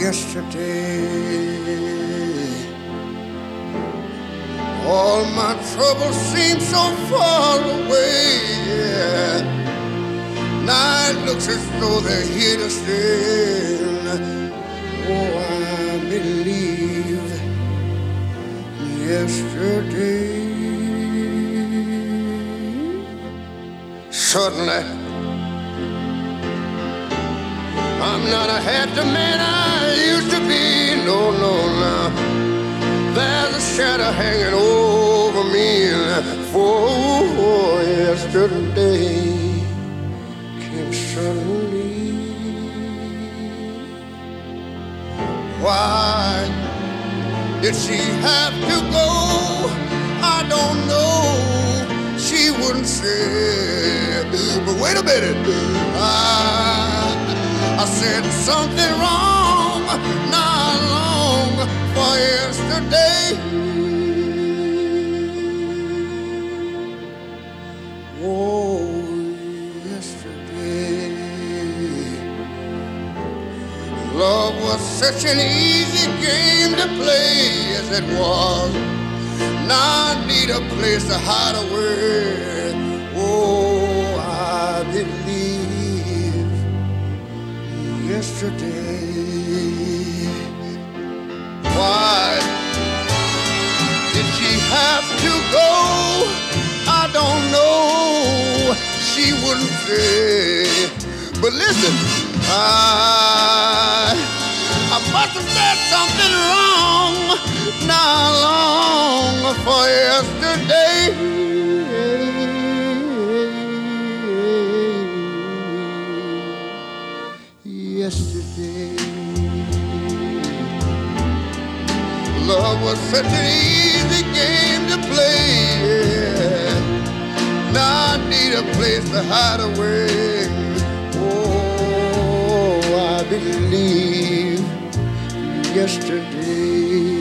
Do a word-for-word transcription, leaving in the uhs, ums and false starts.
yesterday. All my troubles seem so far away, yeah. Now it looks as though they're here to stay. Oh, I believe yesterday. Suddenly, I'm not a happy man I used to be. No, no, no. There's a shadow hanging over me. For yesterday came suddenly. Why did she have to go? I don't know. She wouldn't say. But wait a minute. I, I said something wrong not long for yesterday. Oh, yesterday. Love was such an easy game to play as it was. Now I need a place to hide away. Oh, I believe yesterday. Why did she have to go? I don't know. She wouldn't say. But listen, I I must have said something wrong not long for yesterday. Yesterday, love was such an easy game to play. Yeah. Now I need a place to hide away. Oh, I believe yesterday.